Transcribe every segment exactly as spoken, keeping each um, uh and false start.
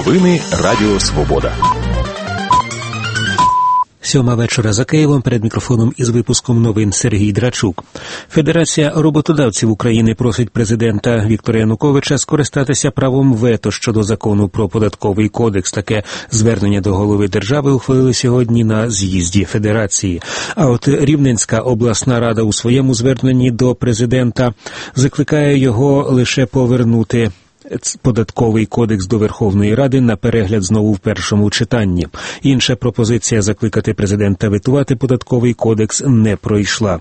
Новини Радіо Свобода. Сьома вечора за Києвом, перед мікрофоном із випуском новин Сергій Драчук. Федерація роботодавців України просить президента Віктора Януковича скористатися правом вето щодо закону про податковий кодекс. Таке звернення до голови держави ухвалили сьогодні на з'їзді Федерації. А от Рівненська обласна рада у своєму зверненні до президента закликає його лише повернути податковий кодекс до Верховної Ради на перегляд знову в першому читанні. Інша пропозиція закликати президента ветувати податковий кодекс не пройшла.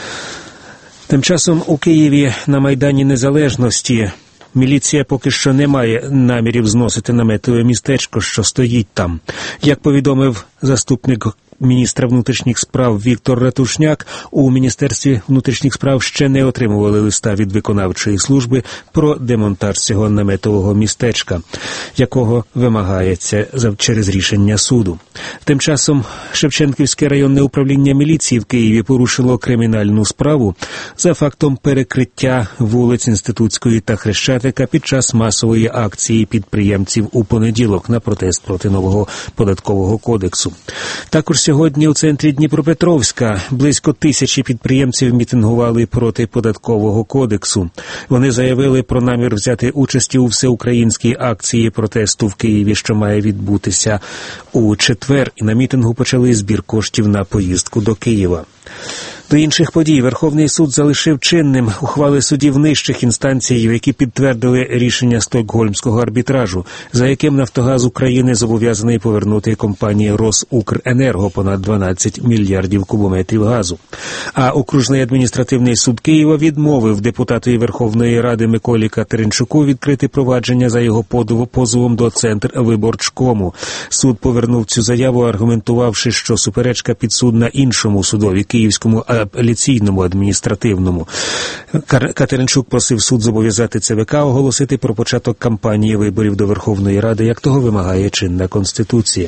Тим часом у Києві на Майдані Незалежності міліція поки що не має намірів зносити наметове містечко, що стоїть там. Як повідомив заступник міністра внутрішніх справ Віктор Ратушняк, у Міністерстві внутрішніх справ ще не отримували листа від виконавчої служби про демонтаж цього наметового містечка, якого вимагається через рішення суду. Тим часом Шевченківське районне управління міліції в Києві порушило кримінальну справу за фактом перекриття вулиць Інститутської та Хрещатика під час масової акції підприємців у понеділок на протест проти нового податкового кодексу. Також сьогодні у центрі Дніпропетровська близько тисячі підприємців мітингували проти податкового кодексу. Вони заявили про намір взяти участь у всеукраїнській акції протесту в Києві, що має відбутися у четвер, і на мітингу почали збір коштів на поїздку до Києва. До інших подій. Верховний суд залишив чинним ухвали судів нижчих інстанцій, які підтвердили рішення Стокгольмського арбітражу, за яким «Нафтогаз України» зобов'язаний повернути компанії «Росукренерго» понад дванадцять мільярдів кубометрів газу. А окружний адміністративний суд Києва відмовив депутатові Верховної Ради Миколі Катеринчуку відкрити провадження за його позовом до Центрвиборчкому. Суд повернув цю заяву, аргументувавши, що суперечка підсудна іншому судові, Київському апеляційному адміністративному. Катеринчук просив суд зобов'язати ЦВК оголосити про початок кампанії виборів до Верховної Ради, як того вимагає чинна Конституція.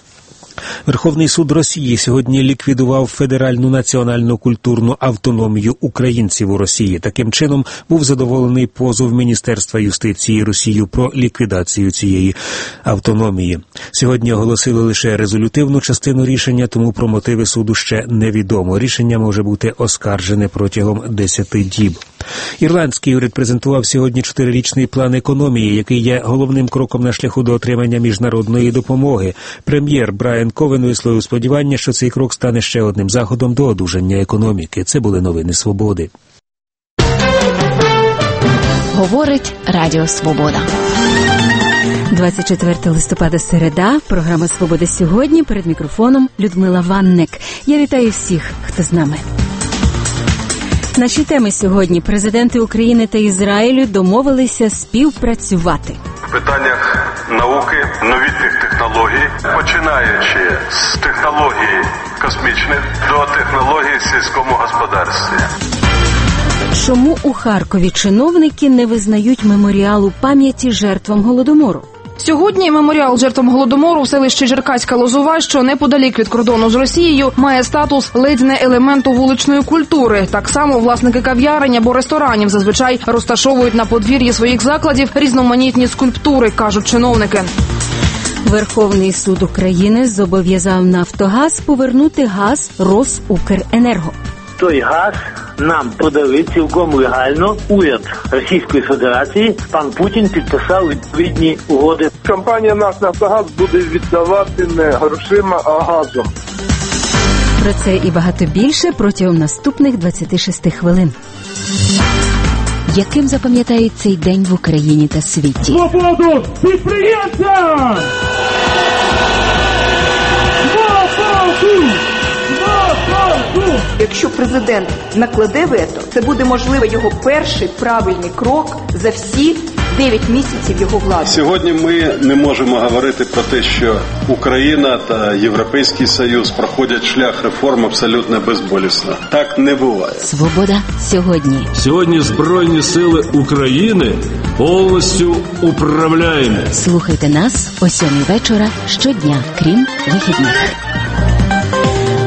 Верховний суд Росії сьогодні ліквідував федеральну національну культурну автономію українців у Росії. Таким чином був задоволений позов Міністерства юстиції Росії про ліквідацію цієї автономії. Сьогодні оголосили лише резолютивну частину рішення, тому про мотиви суду ще невідомо. Рішення може бути оскаржене протягом десяти діб. Ірландський уряд презентував сьогодні чотирирічний план економії, який є головним кроком на шляху до отримання міжнародної допомоги. Прем'єр Брайан Ковен висловив сподівання, що цей крок стане ще одним заходом до одужання економіки. Це були новини Свободи. Говорить Радіо Свобода. двадцять четвертого листопада, середа. Програма «Свобода сьогодні». Перед мікрофоном Людмила Ванник. Я вітаю всіх, хто з нами. Наші теми сьогодні. Президенти України та Ізраїлю домовилися співпрацювати. В питаннях науки, новітніх технологій, починаючи з технологій космічних до технологій в сільському господарстві. Чому у Харкові чиновники не визнають меморіалу пам'яті жертвам Голодомору? Сьогодні меморіал жертвам Голодомору в селищі Черкаська Лозова, що неподалік від кордону з Росією, має статус ледь не елементу вуличної культури. Так само власники кав'ярень або ресторанів зазвичай розташовують на подвір'ї своїх закладів різноманітні скульптури, кажуть чиновники. Верховний суд України зобов'язав «Нафтогаз» повернути газ «Росукренерго». Той газ нам подали цілком легально. Уряд Російської Федерації, пан Путін підписав відповідні угоди. Компанія «Наш Нафтогаз» буде віддавати не грошима, а газом. Про це і багато більше протягом наступних двадцяти шести хвилин. Яким запам'ятають цей день в Україні та світі? Свободу підприємцям! Свободу! Якщо президент накладе вето, це буде, можливо, його перший правильний крок за всі дев'ять місяців його влади. Сьогодні ми не можемо говорити про те, що Україна та Європейський Союз проходять шлях реформ абсолютно безболісно. Так не буває. Свобода сьогодні. Сьогодні Збройні сили України повністю управляємо. Слухайте нас о сьомій вечора щодня, крім вихідних.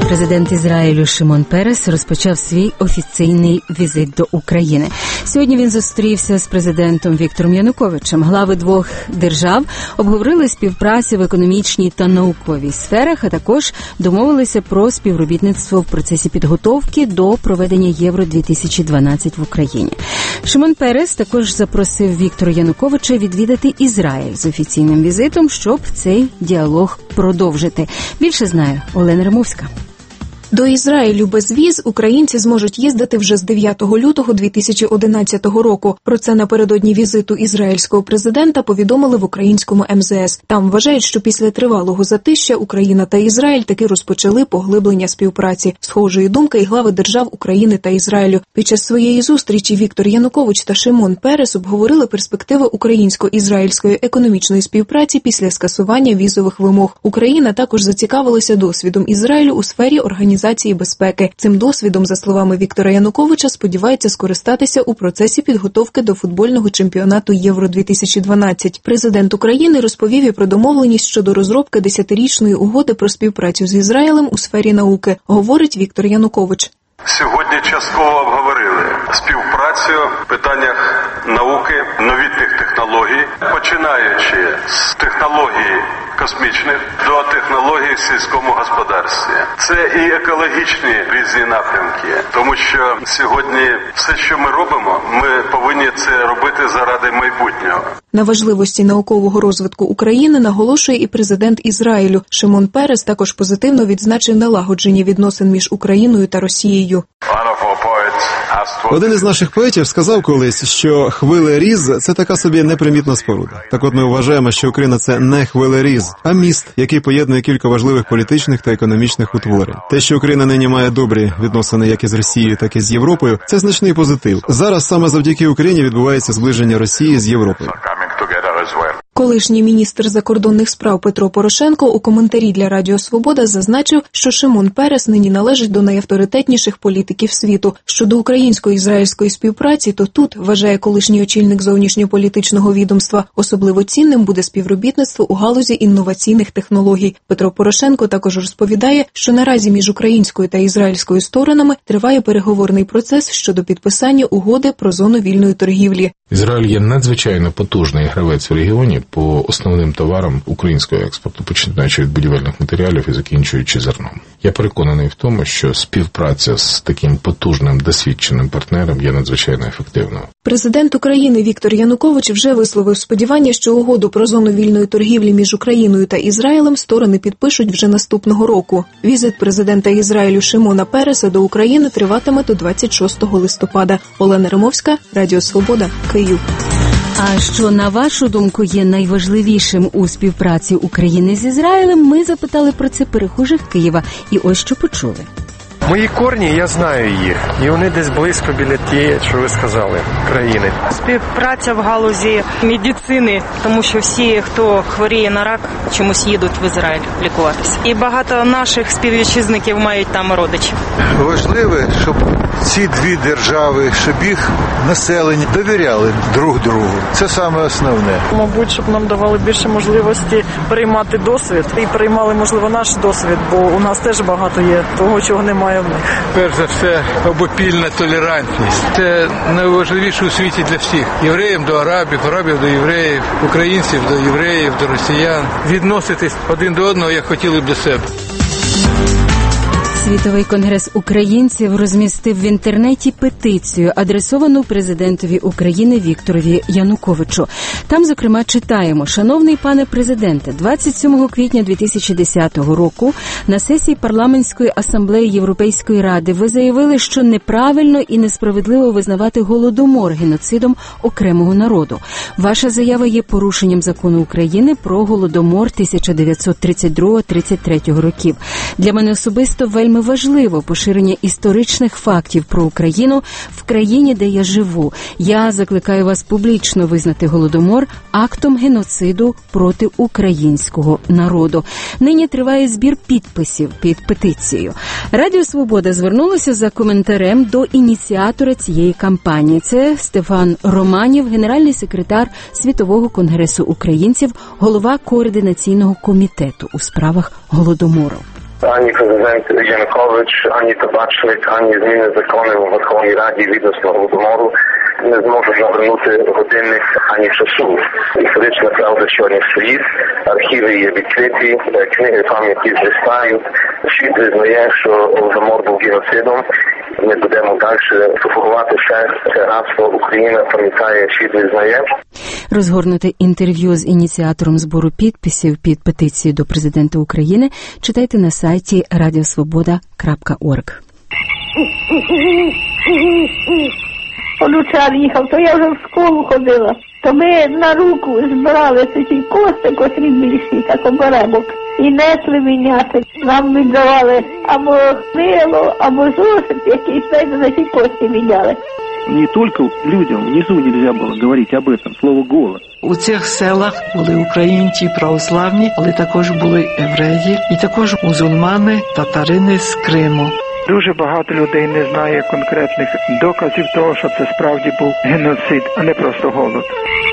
Президент Ізраїлю Шимон Перес розпочав свій офіційний візит до України. Сьогодні він зустрівся з президентом Віктором Януковичем. Глави двох держав обговорили співпрацю в економічній та науковій сферах, а також домовилися про співробітництво в процесі підготовки до проведення Євро дві тисячі дванадцять в Україні. Шимон Перес також запросив Віктора Януковича відвідати Ізраїль з офіційним візитом, щоб цей діалог продовжити. Більше знає Олена Римовська. До Ізраїлю без віз українці зможуть їздити вже з дев'ятого лютого дві тисячі одинадцятого року. Про це напередодні візиту ізраїльського президента повідомили в українському ем зе ес. Там вважають, що після тривалого затища Україна та Ізраїль таки розпочали поглиблення співпраці. Схожої думки і глави держав України та Ізраїлю. Під час своєї зустрічі Віктор Янукович та Шимон Перес обговорили перспективи українсько-ізраїльської економічної співпраці після скасування візових вимог. Україна також зацікавилася досвідом Ізраїлю у сфері організації безпеки. Цим досвідом, за словами Віктора Януковича, сподівається скористатися у процесі підготовки до футбольного чемпіонату Євро дві тисячі дванадцять. Президент України розповів і про домовленість щодо розробки десятирічної угоди про співпрацю з Ізраїлем у сфері науки, говорить Віктор Янукович. Сьогодні частково обговорили співпрацю в питаннях науки, новітніх технологій, починаючи з технологій космічних до технологій в сільському господарстві. Це і екологічні різні напрямки, тому що сьогодні все, що ми робимо, ми повинні це робити заради майбутнього. На важливості наукового розвитку України наголошує і президент Ізраїлю. Шимон Перес також позитивно відзначив налагодження відносин між Україною та Росією. Один із наших поетів сказав колись, що хвилеріз – це така собі непримітна споруда. Так от ми вважаємо, що Україна – це не хвилеріз, а міст, який поєднує кілька важливих політичних та економічних утворень. Те, що Україна нині має добрі відносини як із Росією, так і з Європою – це значний позитив. Зараз саме завдяки Україні відбувається зближення Росії з Європою. Колишній міністр закордонних справ Петро Порошенко у коментарі для Радіо Свобода зазначив, що Шимон Перес нині належить до найавторитетніших політиків світу. Щодо українсько-ізраїльської співпраці, то тут, вважає колишній очільник зовнішньополітичного відомства, особливо цінним буде співробітництво у галузі інноваційних технологій. Петро Порошенко також розповідає, що наразі між українською та ізраїльською сторонами триває переговорний процес щодо підписання угоди про зону вільної торгівлі. Ізраїль є надзвичайно потужний гравець в регіоні по основним товарам українського експорту, починаючи від будівельних матеріалів і закінчуючи зерном. Я переконаний в тому, що співпраця з таким потужним, досвідченим партнером є надзвичайно ефективною. Президент України Віктор Янукович вже висловив сподівання, що угоду про зону вільної торгівлі між Україною та Ізраїлем сторони підпишуть вже наступного року. Візит президента Ізраїлю Шимона Переса до України триватиме до двадцять шостого листопада. Олена Римовська, Радіо Свобода, Київ. А що, на вашу думку, є найважливішим у співпраці України з Ізраїлем, ми запитали про це перехожих Києва. І ось що почули. Мої корні, я знаю їх, і вони десь близько біля тієї, що ви сказали, країни. Співпраця в галузі медицини, тому що всі, хто хворіє на рак, чомусь їдуть в Ізраїль лікуватися. І багато наших співвітчизників мають там родичів. Важливо, щоб ці дві держави, щоб їх населення довіряли друг другу. Це саме основне. Мабуть, щоб нам давали більше можливості приймати досвід і приймали, можливо, наш досвід, бо у нас теж багато є того, чого немає в них. Перш за все, обопільна толерантність. Це найважливіше у світі для всіх. Євреїв до арабів, арабів до євреїв, українців до євреїв, до росіян. Відноситись один до одного, як хотіли б до себе. Світовий конгрес українців розмістив в інтернеті петицію, адресовану президентові України Вікторові Януковичу. Там, зокрема, читаємо: «Шановний пане президенте, двадцять сьомого квітня дві тисячі десятого року на сесії парламентської асамблеї Європейської ради ви заявили, що неправильно і несправедливо визнавати голодомор геноцидом окремого народу. Ваша заява є порушенням закону України про голодомор тисяча дев'ятсот тридцять другого тридцять третього років. Для мене особисто вельми важливо поширення історичних фактів про Україну в країні, де я живу. Я закликаю вас публічно визнати голодомор актом геноциду проти українського народу». Нині триває збір підписів під петицією. Радіо Свобода звернулося за коментарем до ініціатора цієї кампанії. Це Стефан Романів, генеральний секретар Світового конгресу українців, голова координаційного комітету у справах голодомору. Ані президент Янукович, ані Табачник, ані зміни законів у Верховній Раді відносно Голодомору не зможуть навернути годинник ані часу. Історична правда сьогодні стоїть, архіви є відкриті, книги пам'яті зростають. Світ визнає, що Голодомор був геноцидом. Ми будемо далі пропагувати це рабство. Україна пам'ятає, світ визнає. Розгорнуте інтерв'ю з ініціатором збору підписів під петицією до президента України читайте на сайті радіосвобода крапка орг. Онучар їхав, то я вже в школу ходила. То ми на руку збирали ці кости, котрі більші, так оберемок. І несли міняти. Нам віддавали або мило, або зошит, який знаєте, на ці кості міняли. Не тільки людям внизу нельзя було говорити об этом, слово голод. У цих селах були українці православні, але також були євреї, і також мусульмани, татарини з Криму. Дуже багато людей не знає конкретних доказів того, що це справді був геноцид, а не просто голод.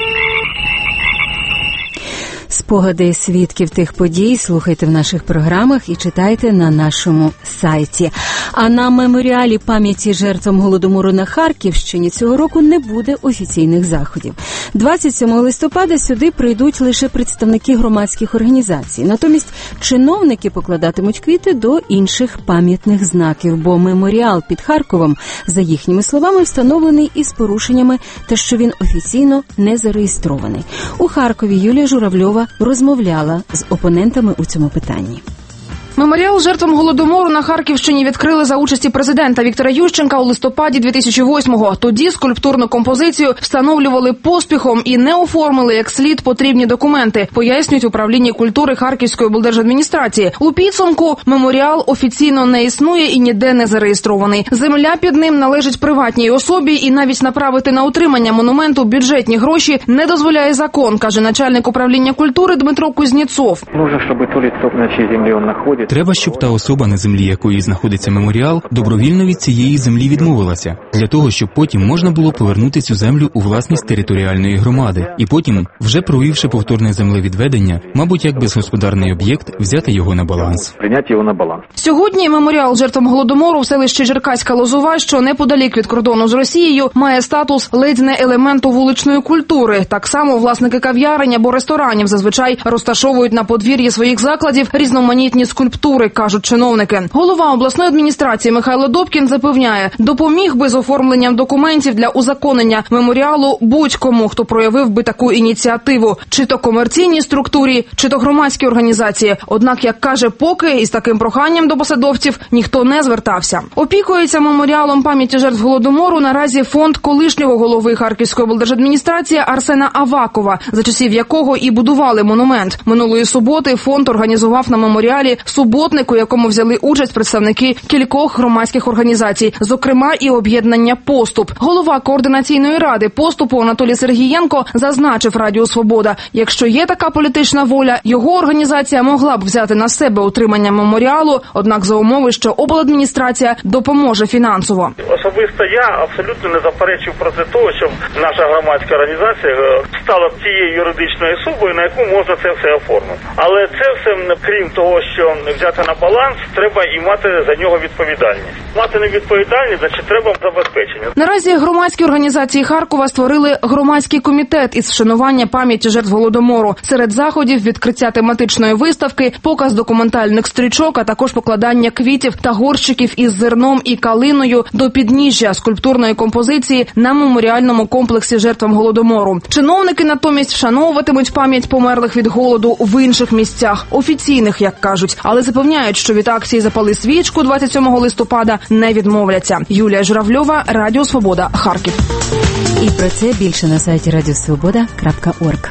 Спогади свідків тих подій слухайте в наших програмах і читайте на нашому сайті. А на меморіалі пам'яті жертвам Голодомору на Харківщині цього року не буде офіційних заходів. двадцять сьомого листопада сюди прийдуть лише представники громадських організацій. Натомість чиновники покладатимуть квіти до інших пам'ятних знаків, бо меморіал під Харковом, за їхніми словами, встановлений із порушеннями та що він офіційно не зареєстрований. У Харкові Юлія Журавльова розмовляла з опонентами у цьому питанні. Меморіал жертвам Голодомору на Харківщині відкрили за участі президента Віктора Ющенка у листопаді дві тисячі восьмого. Тоді скульптурну композицію встановлювали поспіхом і не оформили як слід потрібні документи, пояснюють управління культури Харківської облдержадміністрації. У підсумку меморіал офіційно не існує і ніде не зареєстрований. Земля під ним належить приватній особі, і навіть направити на утримання монументу бюджетні гроші не дозволяє закон, каже начальник управління культури Дмитро Кузнєцов. Нужно, щоб то лицо на чиїй землі він знаходиться. Треба, щоб та особа, на землі якої знаходиться меморіал, добровільно від цієї землі відмовилася, для того, щоб потім можна було повернути цю землю у власність територіальної громади, і потім, вже провівши повторне землевідведення, мабуть, як безгосподарний об'єкт, взяти його на баланс. Прийняти його на баланс. Сьогодні меморіал жертвам Голодомору в селищі Черкаська Лозова, що неподалік від кордону з Росією, має статус ледь не елементу вуличної культури. Так само власники кав'ярень або ресторанів зазвичай розташовують на подвір'ї своїх закладів різноманітні скульптури, кажуть чиновники. Голова обласної адміністрації Михайло Добкін запевняє, допоміг би з оформленням документів для узаконення меморіалу будь-кому, хто проявив би таку ініціативу, чи то комерційній структурі, чи то громадській організації. Однак, як каже, поки із таким проханням до посадовців ніхто не звертався. Опікується меморіалом пам'яті жертв Голодомору наразі фонд колишнього голови Харківської облдержадміністрації Арсена Авакова, за часів якого і будували монумент. Минулої суботи фонд організував на меморіалі суботник, у якому взяли участь представники кількох громадських організацій, зокрема і об'єднання «Поступ». Голова координаційної ради «Поступу» Анатолій Сергієнко зазначив Радіо Свобода, якщо є така політична воля, його організація могла б взяти на себе утримання меморіалу, однак за умови, що обладміністрація допоможе фінансово. Особисто я абсолютно не заперечив проти того, щоб наша громадська організація стала тією юридичною особою, на яку можна це все оформити. Але це все, крім того, що взяти на баланс, треба і мати за нього відповідальність. Мати не відповідальність, значить треба забезпечення. Наразі громадські організації Харкова створили громадський комітет із вшанування пам'яті жертв Голодомору. Серед заходів відкриття тематичної виставки, показ документальних стрічок, а також покладання квітів та горщиків із зерном і калиною до підніжжя скульптурної композиції на меморіальному комплексі жертвам Голодомору. Чиновники натомість вшановуватимуть пам'ять померлих від голоду в інших місцях, офіційних, як кажуть, але запевняють, що від акції «Запали свічку» двадцять сьомого листопада не відмовляться. Юлія Журавльова, Радіо Свобода, Харків. І про це більше на сайті радіосвобода крапка орг.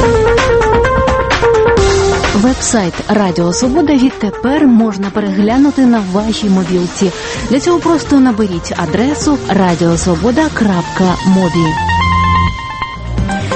Веб-сайт Радіо Свобода відтепер можна переглянути на вашій мобілці. Для цього просто наберіть адресу радіосвобода крапка мобі.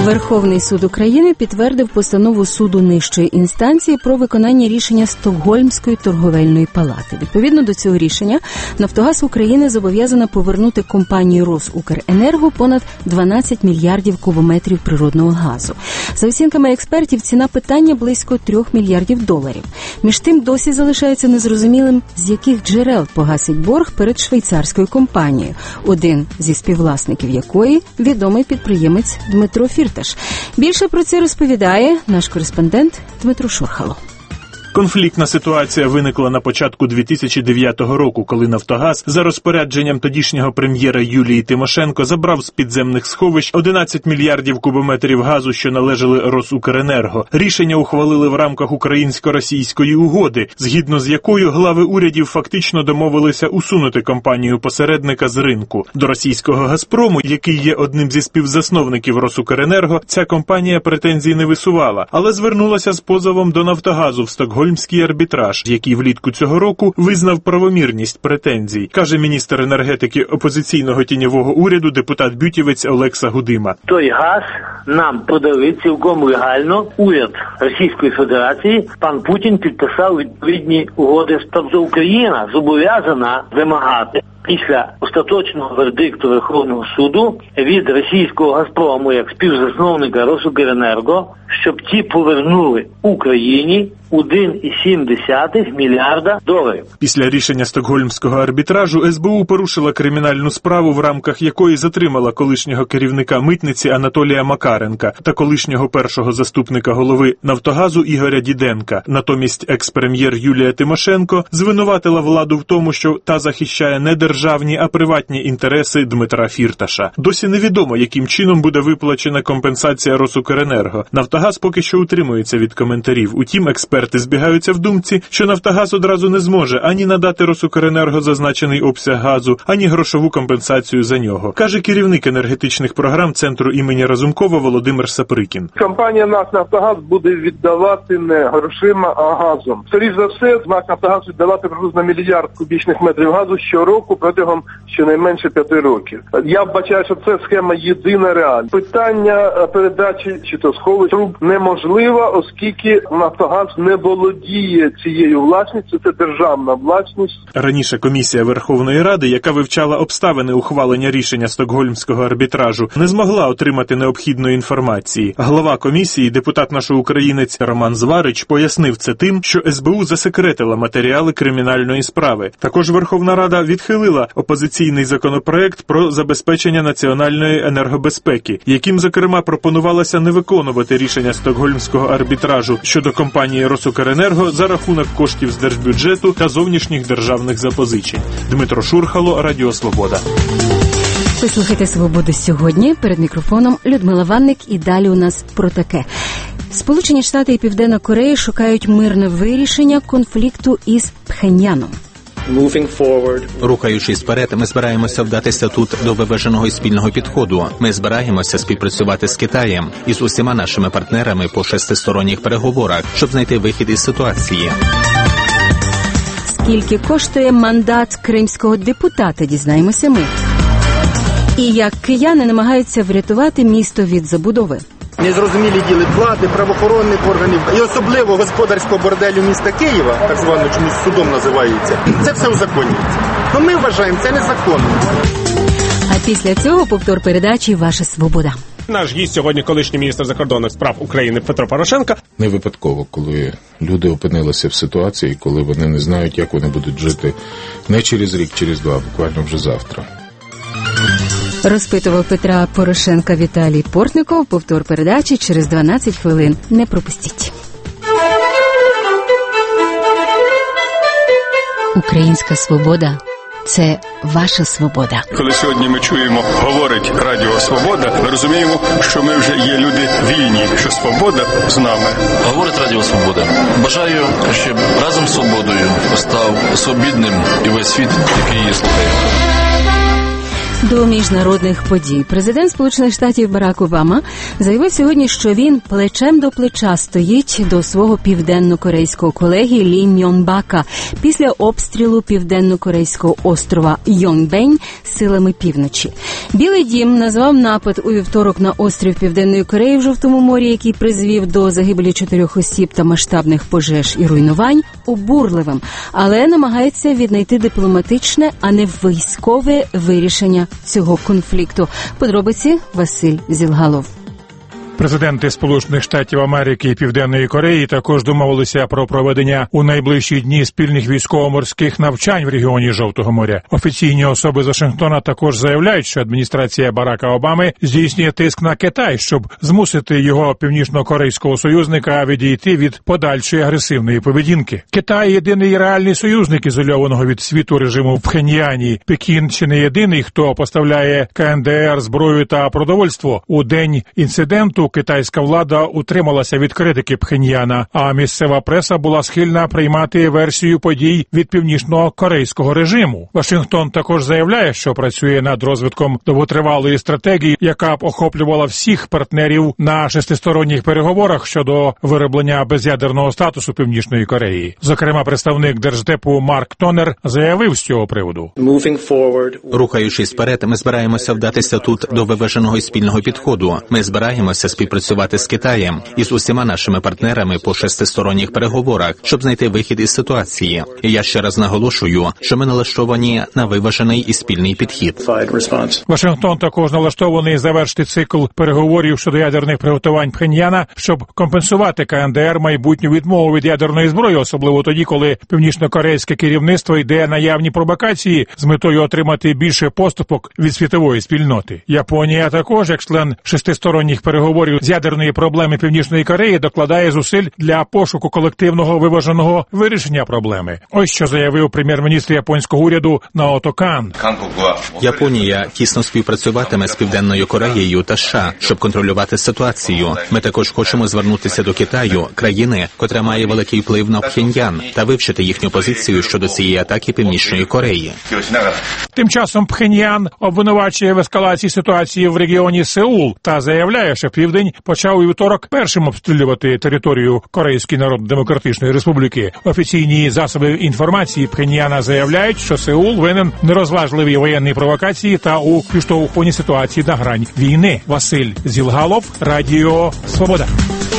Верховний суд України підтвердив постанову суду нижчої інстанції про виконання рішення Стокгольмської торговельної палати. Відповідно до цього рішення, «Нафтогаз України» зобов'язана повернути компанії «Росукренерго» понад дванадцять мільярдів кубометрів природного газу. За оцінками експертів, ціна питання близько трьох мільярдів доларів. Між тим, досі залишається незрозумілим, з яких джерел погасить борг перед швейцарською компанією, один зі співвласників якої – відомий підприємець Дмитро Фірташ. Більше про це розповідає наш кореспондент Дмитро Шурхало. Конфліктна ситуація виникла на початку дві тисячі дев'ятого року, коли «Нафтогаз» за розпорядженням тодішнього прем'єра Юлії Тимошенко забрав з підземних сховищ одинадцять мільярдів кубометрів газу, що належали «Росукренерго». Рішення ухвалили в рамках українсько-російської угоди, згідно з якою глави урядів фактично домовилися усунути компанію-посередника з ринку. До російського «Газпрому», який є одним зі співзасновників «Росукренерго», ця компанія претензій не висувала, але звернулася з позовом до «Нафтогазу» в Стокгольм Стокгольмський арбітраж, який влітку цього року визнав правомірність претензій, каже міністр енергетики опозиційного тіньового уряду депутат-бютівець Олекса Гудима. Той газ нам подали цілком легально. Уряд Російської Федерації, пан Путін підписав відповідні угоди. Тобто Україна зобов'язана вимагати після остаточного вердикту Верховного суду від російського «Газпрому» як співзасновника «Росукренерго», щоб ті повернули Україні один цілих сім десятих мільярда доларів. Після рішення Стокгольмського арбітражу ес бе у порушила кримінальну справу, в рамках якої затримала колишнього керівника митниці Анатолія Макаренка та колишнього першого заступника голови «Нафтогазу» Ігоря Діденка. Натомість екс-прем'єр Юлія Тимошенко звинуватила владу в тому, що та захищає не державні, а приватні інтереси Дмитра Фірташа. Досі невідомо, яким чином буде виплачена компенсація «Росукренерго». «Нафтогаз» поки що утримується від коментарів. Утім, експерти збігаються в думці, що «Нафтогаз» одразу не зможе ані надати «Росукренерго» зазначений обсяг газу, ані грошову компенсацію за нього, каже керівник енергетичних програм Центру імені Разумкова Володимир Саприкін. Компанія «НАК Нафтогаз» буде віддавати не грошима, а газом. Скоріше за все, «НАК Нафтогаз» віддавати приблизно мільярд кубічних метрів газу щороку протягом щонайменше п'яти років. Я вбачаю, що це схема єдина реальна. Питання передачі чи то сховищ труб неможливо, оскільки «Нафтогаз» не володіє цією власністю, це державна власність. Раніше комісія Верховної Ради, яка вивчала обставини ухвалення рішення Стокгольмського арбітражу, не змогла отримати необхідної інформації. Глава комісії, депутат наш українець Роман Зварич, пояснив це тим, що ес бе у засекретила матеріали кримінальної справи. Також Верховна Рада відхилила опозиційний законопроект про забезпечення національної енергобезпеки, яким, зокрема, пропонувалося не виконувати рішення Стокгольмського арбітражу щодо компанії «Росукренерго» за рахунок коштів з держбюджету та зовнішніх державних запозичень. Дмитро Шурхало, Радіо Свобода. Ви слухаєте «Свободу сьогодні». Перед мікрофоном Людмила Ванник, і далі у нас про таке. Сполучені Штати і Південна Корея шукають мирне вирішення конфлікту із Пхеньяном. Рухаючись вперед, ми збираємося вдатися тут до виваженого і спільного підходу. Ми збираємося співпрацювати з Китаєм і з усіма нашими партнерами по шестисторонніх переговорах, щоб знайти вихід із ситуації. Скільки коштує мандат кримського депутата, дізнаємося ми. І як кияни намагаються врятувати місто від забудови. Незрозумілі діли влади, правоохоронних органів і особливо господарського борделю міста Києва, так звано чомусь судом називається, це все узаконюється. Ну ми вважаємо, це незаконно. А після цього повтор передачі «Ваша свобода». Наш гість сьогодні колишній міністр закордонних справ України Петро Порошенко. Не випадково, коли люди опинилися в ситуації, коли вони не знають, як вони будуть жити не через рік, через два, буквально вже завтра. Розпитував Петра Порошенка Віталій Портников. Повтор передачі через дванадцять хвилин. Не пропустіть. Українська свобода – це ваша свобода. Коли сьогодні ми чуємо, говорить Радіо Свобода, ми розуміємо, що ми вже є люди вільні, що свобода з нами. Говорить Радіо Свобода. Бажаю, щоб разом з свободою став свобідним і весь світ, який її слухає. До міжнародних подій президент Сполучених Штатів Барак Обама заявив сьогодні, що він плечем до плеча стоїть до свого південно-корейського колеги Лі Мьон-бака після обстрілу південно-корейського острова Йонбень силами півночі. Білий дім назвав напад у вівторок на острів Південної Кореї в Жовтому морі, який призвів до загибелі чотирьох осіб та масштабних пожеж і руйнувань, обурливим, але намагається віднайти дипломатичне, а не військове вирішення цього конфлікту. Подробиці Василь Зілгалов. Президенти Сполучених Штатів Америки і Південної Кореї також домовилися про проведення у найближчі дні спільних військово-морських навчань в регіоні Жовтого моря. Офіційні особи з Вашингтона також заявляють, що адміністрація Барака Обами здійснює тиск на Китай, щоб змусити його північно-корейського союзника відійти від подальшої агресивної поведінки. Китай – єдиний реальний союзник ізольованого від світу режиму в Пхеньяні. Пекін чи не єдиний, хто поставляє КНДР зброю та продовольство. У день інциденту китайська влада утрималася від критики Пхеньяна, а місцева преса була схильна приймати версію подій від північно-корейського режиму. Вашингтон також заявляє, що працює над розвитком довготривалої стратегії, яка б охоплювала всіх партнерів на шестисторонніх переговорах щодо вироблення без'ядерного статусу Північної Кореї. Зокрема, представник Держдепу Марк Тонер заявив з цього приводу. Рухаючись вперед, ми збираємося вдатися тут до виваженого і спільного підходу. Ми збираємося співпрацювати з Китаєм і з усіма нашими партнерами по шестисторонніх переговорах, щоб знайти вихід із ситуації. І я ще раз наголошую, що ми налаштовані на виважений і спільний підхід. Вашингтон також налаштований завершити цикл переговорів щодо ядерних приготувань Пхеньяна, щоб компенсувати КНДР майбутню відмову від ядерної зброї, особливо тоді, коли північно-корейське керівництво йде на явні провокації з метою отримати більше поступок від світової спільноти. Японія також, як член шестисторонніх переговорів з ядерної проблеми Північної Кореї, докладає зусиль для пошуку колективного виваженого вирішення проблеми. Ось що заявив прем'єр-міністр японського уряду Наото Кан. Японія тісно співпрацюватиме з Південною Кореєю та США, щоб контролювати ситуацію. Ми також хочемо звернутися до Китаю, країни, котра має великий вплив на Пхеньян, та вивчити їхню позицію щодо цієї атаки Північної Кореї. Тим часом Пхеньян обвинувачує в ескалації ситуації в регіоні Сеул та заявляє, що Південь почав у вівторок першим обстрілювати територію Корейської Народно-Демократичної Республіки. Офіційні засоби інформації Пхеньяна заявляють, що Сеул винен в нерозважливій воєнній провокації та у підштовхуванні ситуації на грань війни. Василь Зілгалов, Радіо Свобода.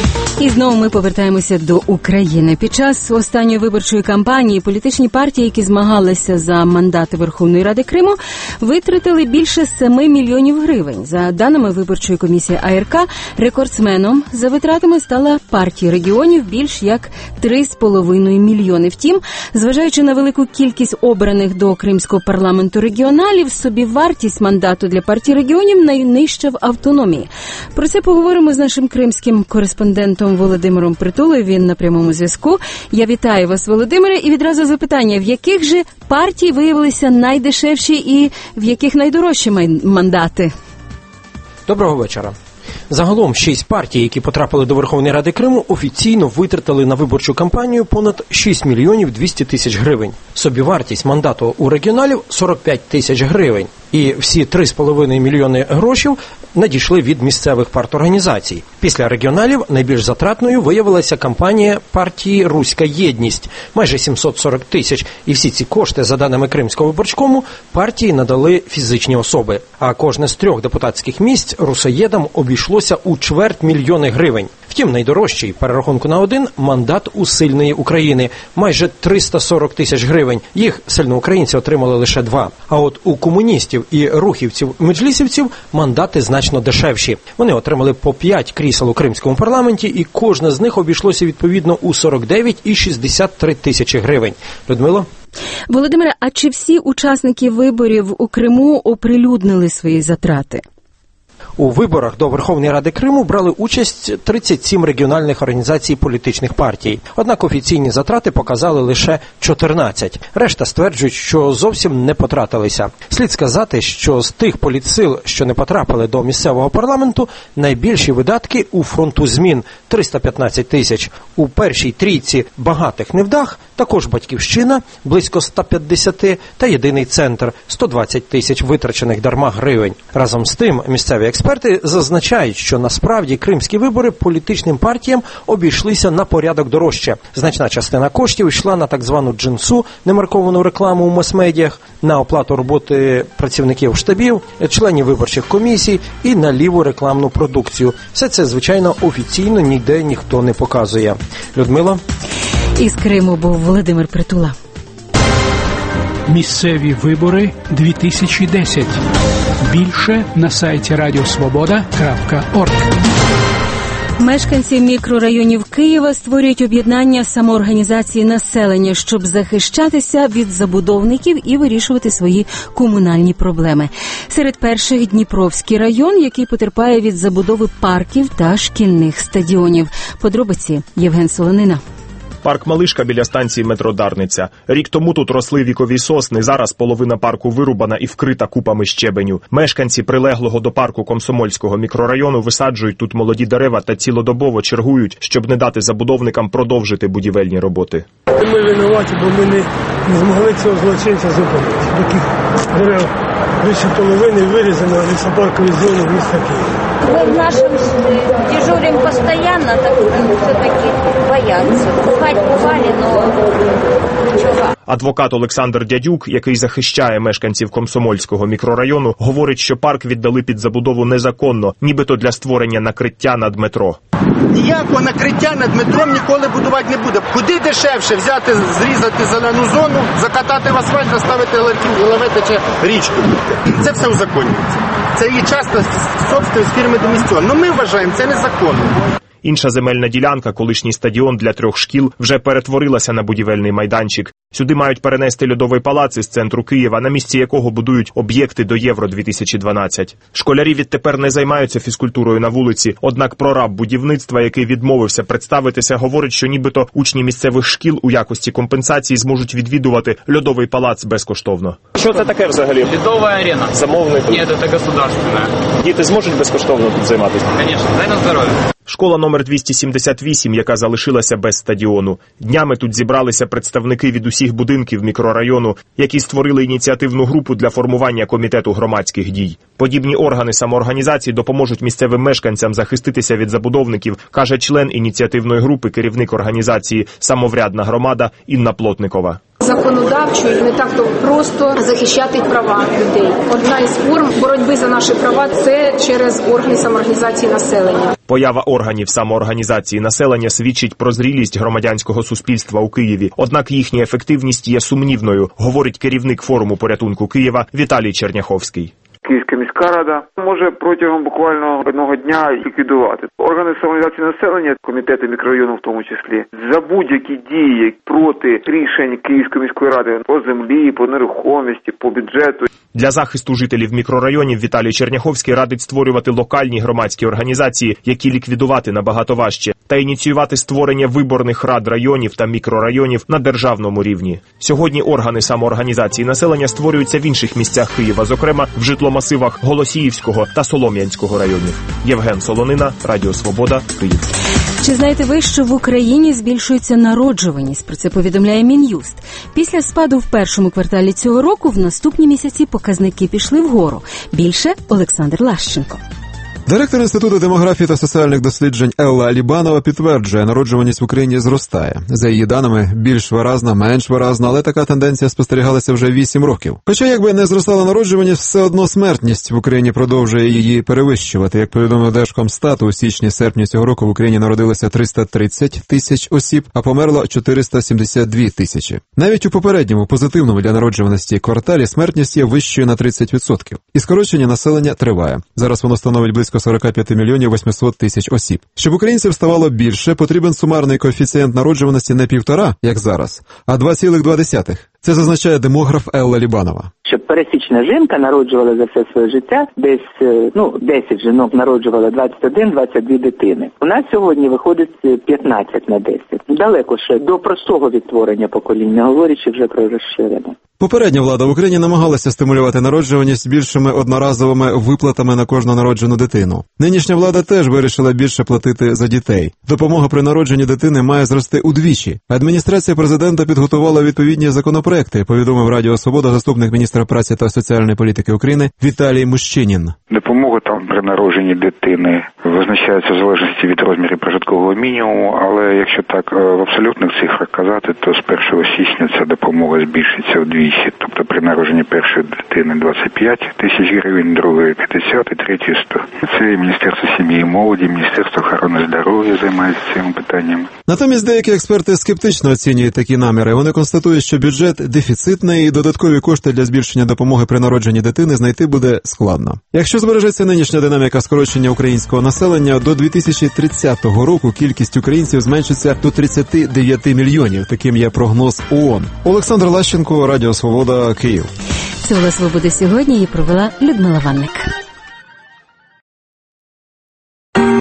І знову ми повертаємося до України. Під час останньої виборчої кампанії політичні партії, які змагалися за мандати Верховної Ради Криму, витратили більше семи мільйонів гривень. За даними виборчої комісії А Р К, рекордсменом за витратами стала партія регіонів більш як три з половиною мільйони. Втім, зважаючи на велику кількість обраних до Кримського парламенту регіоналів, собівартість мандату для партії регіонів найнижча в автономії. Про це поговоримо з нашим кримським кореспондентом Володимиром Притулою. Він на прямому зв'язку. Я вітаю вас, Володимире, і відразу запитання, в яких же партій виявилися найдешевші і в яких найдорожчі мандати? Доброго вечора. Загалом шість партій, які потрапили до Верховної Ради Криму, офіційно витратили на виборчу кампанію понад шість мільйонів двісті тисяч гривень. Собівартість мандату у регіоналів – сорок п'ять тисяч гривень. І всі три з половиною мільйони грошів надійшли від місцевих парторганізацій. Після регіоналів найбільш затратною виявилася кампанія партії «Руська єдність» – майже сімсот сорок тисяч. І всі ці кошти, за даними Кримського виборчкому, партії надали фізичні особи. А кожне з трьох депутатських місць русоєдам обійшлося у чверть мільйони гривень. Втім, найдорожчий, перерахунку на один, мандат у Сильної України – майже триста сорок тисяч гривень. Їх сильноукраїнці отримали лише два. А от у комуністів і рухівців-меджлісівців мандати значно дешевші. Вони отримали по п'ять крісел у Кримському парламенті, і кожне з них обійшлося відповідно у сорок дев'ять і шістдесят три тисячі гривень. Людмило? Володимире, а чи всі учасники виборів у Криму оприлюднили свої затрати? У виборах до Верховної Ради Криму брали участь тридцять сім регіональних організацій політичних партій. Однак офіційні затрати показали лише чотирнадцять. Решта стверджують, що зовсім не потратилися. Слід сказати, що з тих політсил, що не потрапили до місцевого парламенту, найбільші видатки у фронту змін – триста п'ятнадцять тисяч. У першій трійці багатих невдах також Батьківщина – близько сто п'ятдесят та Єдиний центр – сто двадцять тисяч витрачених дарма гривень. Разом з тим, місцеві експерти зазначають, що насправді кримські вибори політичним партіям обійшлися на порядок дорожче. Значна частина коштів йшла на так звану джинсу, немарковану рекламу у мас-медіях, на оплату роботи працівників штабів, членів виборчих комісій і на ліву рекламну продукцію. Все це, звичайно, офіційно ніде ніхто не показує. Людмила? Із Криму був Володимир Притула. Місцеві вибори дві тисячі десять. Більше на сайті радіо свобода крапка орг. Мешканці мікрорайонів Києва створюють об'єднання самоорганізації населення, щоб захищатися від забудовників і вирішувати свої комунальні проблеми. Серед перших Дніпровський район, який потерпає від забудови парків та шкільних стадіонів. Подробиці Євген Солонина. Парк Малишка біля станції метро Дарниця. Рік тому тут росли вікові сосни, зараз половина парку вирубана і вкрита купами щебеню. Мешканці прилеглого до парку Комсомольського мікрорайону висаджують тут молоді дерева та цілодобово чергують, щоб не дати забудовникам продовжити будівельні роботи. Ми винуваті, бо ми не, не змогли цього злочинця зупинити. Таких дерев більше половини вирізано в лісопарковій зоні міста Києва. Мы в нашем дежурим постоянно, так все-таки боятся. Пугать пугали, но ничего. Адвокат Олександр Дядюк, який захищає мешканців Комсомольського мікрорайону, говорить, що парк віддали під забудову незаконно, нібито для створення накриття над метро. Ніякого накриття над метром ніколи будувати не буде. Куди дешевше взяти, зрізати зелену зону, закатати в асфальт, заставити лавити чи річку. Це все узаконюється. Це є часто собственність фірми Домістіон. Ну ми вважаємо, це незаконно. Інша земельна ділянка, колишній стадіон для трьох шкіл, вже перетворилася на будівельний майданчик. Сюди мають перенести льодовий палац із центру Києва, на місці якого будують об'єкти до Євро дві тисячі дванадцять. Школярі відтепер не займаються фізкультурою на вулиці, однак прораб будівництва, який відмовився представитися, говорить, що нібито учні місцевих шкіл у якості компенсації зможуть відвідувати льодовий палац безкоштовно. Що це таке взагалі? Льодова арена. Замовник? Ні, це государственна. Діти зможуть безкоштовно тут займатися? Звісно, дай на здоров'я. Школа номер двісті сімдесят вісім, яка залишилася без стадіону. Днями тут зібралися представники від усіх будинків мікрорайону, які створили ініціативну групу для формування комітету громадських дій. Подібні органи самоорганізації допоможуть місцевим мешканцям захиститися від забудовників, каже член ініціативної групи, керівник організації «Самоврядна громада» Інна Плотникова. Законодавчо не так-то просто захищати права людей. Одна із форм боротьби за наші права – це через органи самоорганізації населення. Поява органів самоорганізації населення свідчить про зрілість громадянського суспільства у Києві. Однак їхня ефективність є сумнівною, говорить керівник форуму порятунку Києва Віталій Черняховський. Київська міська рада може протягом буквально одного дня ліквідувати. Органи самоорганізації населення, комітети мікрорайону в тому числі, за будь-які дії проти рішень Київської міської ради по землі, по нерухомості, по бюджету. Для захисту жителів мікрорайонів Віталій Черняховський радить створювати локальні громадські організації, які ліквідувати набагато важче, та ініціювати створення виборних рад районів та мікрорайонів на державному рівні. Сьогодні органи самоорганізації населення створюються в інших місцях Києва, зокрема в житломасивах Голосіївського та Солом'янського районів. Євген Солонина, Радіо Свобода, Київ. Чи знаєте ви, що в Україні збільшується народжуваність? Про це повідомляє Мін'юст. Після спаду в першому кварталі цього року в наступні місяці показники пішли вгору. Більше Олександр Лащенко. Директор Інституту демографії та соціальних досліджень Елла Лібанова підтверджує, народжуваність в Україні зростає. За її даними, більш виразна, менш виразна, але така тенденція спостерігалася вже вісім років. Хоча, якби не зростала народжуваність, все одно смертність в Україні продовжує її перевищувати. Як повідомив Держкомстат, у січні-серпні цього року в Україні народилося триста тридцять тисяч осіб, а померло чотириста сімдесят дві тисячі. Навіть у попередньому, позитивному для народжуваності кварталі смертність є вищою на тридцять відсотків. І скорочення населення триває. Зараз воно становить близько сорок п'ять мільйонів вісімсот тисяч осіб. Щоб українців ставало більше, потрібен сумарний коефіцієнт народжуваності не півтора, як зараз, а два цілих два десятих. Це зазначає демограф Елла Лібанова. щоб пересічна жінка народжувала за все своє життя десь, ну, десять жінок народжувала двадцять один - двадцять дві дитини. У нас сьогодні виходить п'ятнадцять на десять. Далеко ще до простого відтворення покоління, говорячи вже про розширене. Попередня влада в Україні намагалася стимулювати народжуваність більшими одноразовими виплатами на кожну народжену дитину. Нинішня влада теж вирішила більше платити за дітей. Допомога при народженні дитини має зрости удвічі. Адміністрація президента підготувала відповідні законопроекти, повідомив Радіо Свобода заступник міністра праці та соціальної політики України Віталій Мущинін. Допомога там при народженні дитини визначається в залежності від розмірів прожиткового мінімуму, але якщо так в абсолютних цифрах казати, то з першого січня ця допомога збільшиться вдвічі. Тобто при народженні першої дитини двадцять п'ять тисяч гривень, другої п'ятдесят і третьої сто. Це Міністерство сім'ї і молоді, Міністерство охорони здоров'я займається цим питанням. Натомість деякі експерти скептично оцінюють такі наміри. Вони констатують, що бюджет дефіцитний і додаткові кошти для збільшення допомоги при народженні дитини знайти буде складно. Якщо збережеться нинішня динаміка скорочення українського населення, до дві тисячі тридцятого року кількість українців зменшиться до тридцять дев'ять мільйонів. Таким є прогноз ООН. Олександр Лащенко, Радіо Свобода, Київ. Це була «Свобода сьогодні» і провела Людмила Ванник.